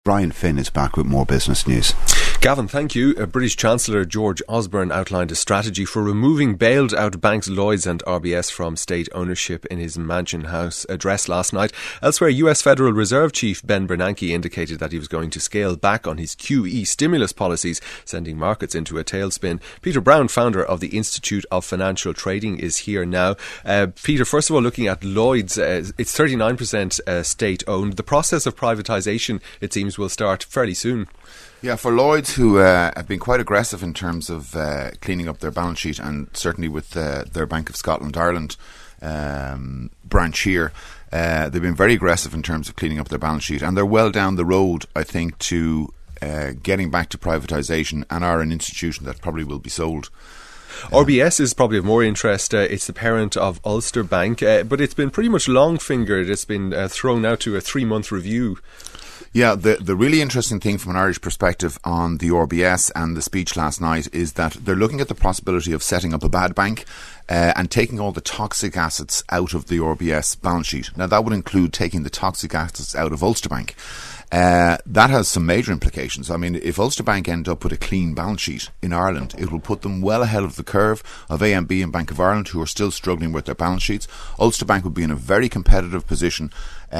Brian Finn is back with more business news. Gavin, thank you. British Chancellor George Osborne outlined a strategy for removing bailed out banks Lloyds and RBS from state ownership in his Mansion House address last night. Elsewhere, US Federal Reserve Chief Ben Bernanke indicated that he was going to scale back on his QE stimulus policies, sending markets into a tailspin. Peter Brown, founder of the Institute of Financial Trading, is here now. Peter, first of all, looking at Lloyds, it's 39% state owned. The process of privatisation, it seems, will start fairly soon. Yeah, for Lloyds, who have been quite aggressive in terms of cleaning up their balance sheet, and certainly with their Bank of Scotland Ireland branch here, they've been very aggressive in terms of cleaning up their balance sheet, and they're well down the road, I think, to getting back to privatisation, and are an institution that probably will be sold. RBS is probably of more interest. It's the parent of Ulster Bank, but it's been pretty much long-fingered. It's been thrown out to a 3-month review. Yeah, the really interesting thing from an Irish perspective on the RBS and the speech last night is that they're looking at the possibility of setting up a bad bank and taking all the toxic assets out of the RBS balance sheet. Now, that would include taking the toxic assets out of Ulster Bank. That has some major implications. I mean, if Ulster Bank end up with a clean balance sheet in Ireland, it will put them well ahead of the curve of AMB and Bank of Ireland, who are still struggling with their balance sheets. Ulster Bank would be in a very competitive position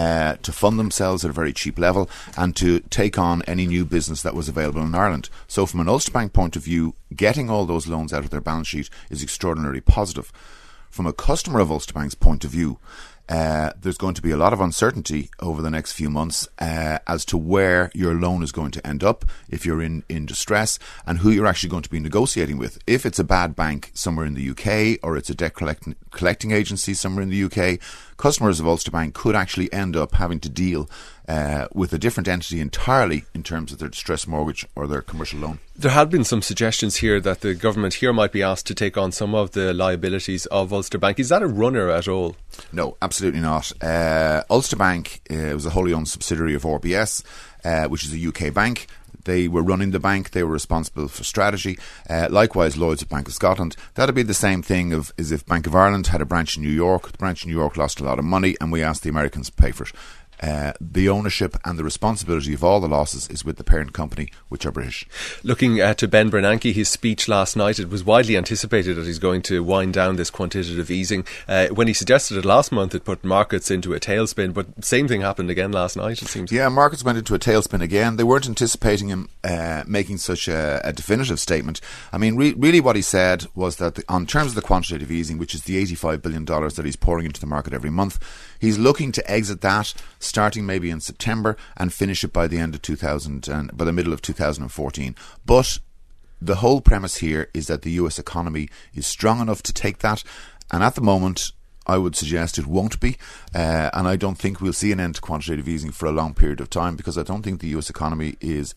to fund themselves at a very cheap level and to take on any new business that was available in Ireland. So from an Ulster Bank point of view, getting all those loans out of their balance sheet is extraordinarily positive. From a customer of Ulster Bank's point of view, there's going to be a lot of uncertainty over the next few months as to where your loan is going to end up if you're in distress, and who you're actually going to be negotiating with. If it's a bad bank somewhere in the UK, or it's a debt collecting agency somewhere in the UK, customers of Ulster Bank could actually end up having to deal with a different entity entirely in terms of their distress mortgage or their commercial loan. There had been some suggestions here that the government here might be asked to take on some of the liabilities of Ulster Bank. Is that a runner at all? No, absolutely not. Ulster Bank was a wholly owned subsidiary of RBS, which is a UK bank. They were running the bank. They were responsible for strategy. Likewise, Lloyds at Bank of Scotland. That'd be the same thing as if Bank of Ireland had a branch in New York. The branch in New York lost a lot of money, and we asked the Americans to pay for it. The ownership and the responsibility of all the losses is with the parent company, which are British. Looking to Ben Bernanke, his speech last night, it was widely anticipated that he's going to wind down this quantitative easing. When he suggested it last month, it put markets into a tailspin, but same thing happened again last night, it seems. Yeah, markets went into a tailspin again. They weren't anticipating him making such a definitive statement. I mean, really what he said was that on terms of the quantitative easing, which is the $85 billion that he's pouring into the market every month, he's looking to exit that starting maybe in September and finish it by the end of by the middle of 2014. But the whole premise here is that the US economy is strong enough to take that, and at the moment I would suggest it won't be, and I don't think we'll see an end to quantitative easing for a long period of time, because I don't think the US economy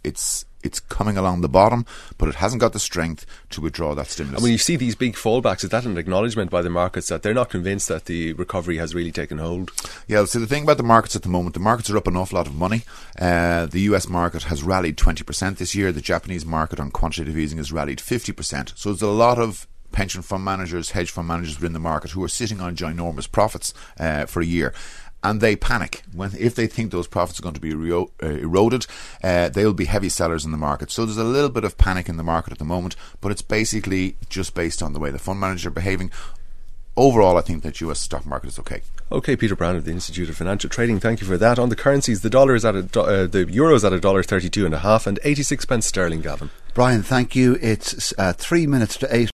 it's coming along the bottom, but it hasn't got the strength to withdraw that stimulus. And when you see these big fallbacks, is that an acknowledgement by the markets that they're not convinced that the recovery has really taken hold? Yeah, so the thing about the markets at the moment, the markets are up an awful lot of money. The US market has rallied 20% this year. The Japanese market on quantitative easing has rallied 50%. So there's a lot of pension fund managers, hedge fund managers within the market who are sitting on ginormous profits for a year. And they panic if they think those profits are going to be eroded. They'll be heavy sellers in the market. So there's a little bit of panic in the market at the moment, but it's basically just based on the way the fund managers are behaving. Overall, I think that US stock market is okay. Okay, Peter Brown of the Institute of Financial Trading, thank you for that. On the currencies, the dollar is at the euro is at $1.32.5 and 86 pence sterling, Gavin. Brian, thank you. It's 3 minutes to 8.